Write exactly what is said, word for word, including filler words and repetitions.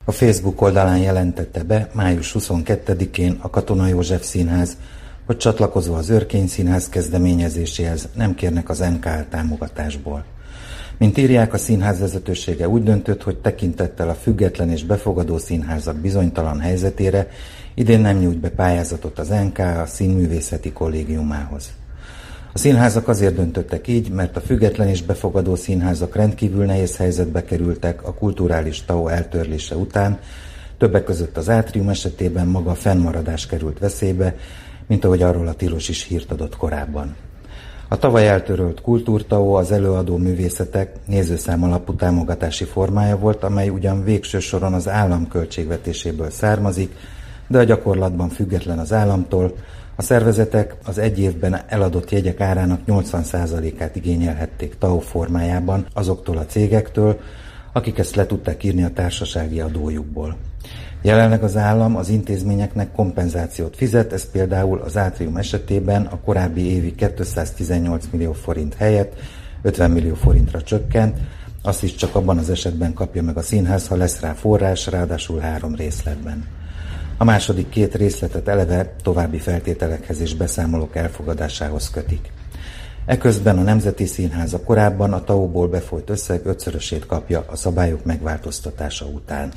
A Facebook oldalán jelentette be május huszonkettedikén a Katona József Színház, hogy csatlakozva az Örkény Színház kezdeményezéséhez nem kérnek az em ká á támogatásból. Mint írják, a színház vezetősége úgy döntött, hogy tekintettel a független és befogadó színházak bizonytalan helyzetére idén nem nyújt be pályázatot az en ká á a Színművészeti Kollégiumához. A színházak azért döntöttek így, mert a független és befogadó színházak rendkívül nehéz helyzetbe kerültek a kulturális té á o eltörlése után, többek között az Átrium esetében maga a fennmaradás került veszélybe, mint ahogy arról a tilos is hírt adott korábban. A tavaly eltörölt kultúrté á o az előadó művészetek nézőszám alapú támogatási formája volt, amely ugyan végső soron az állam költségvetéséből származik, de a gyakorlatban független az államtól. A szervezetek az egy évben eladott jegyek árának nyolcvan százalékát igényelhették té á o formájában azoktól a cégektől, akik ezt le tudták írni a társasági adójukból. Jelenleg az állam az intézményeknek kompenzációt fizet, ez például az Átrium esetében a korábbi évi kétszáztizennyolc millió forint helyett ötven millió forintra csökkent, azt is csak abban az esetben kapja meg a színház, ha lesz rá forrás, ráadásul három részletben. A második két részletet eleve további feltételekhez és beszámolók elfogadásához kötik. Eközben a Nemzeti Színház a korábban a té á o-ból befolyt összeg ötszörösét kapja a szabályok megváltoztatása után.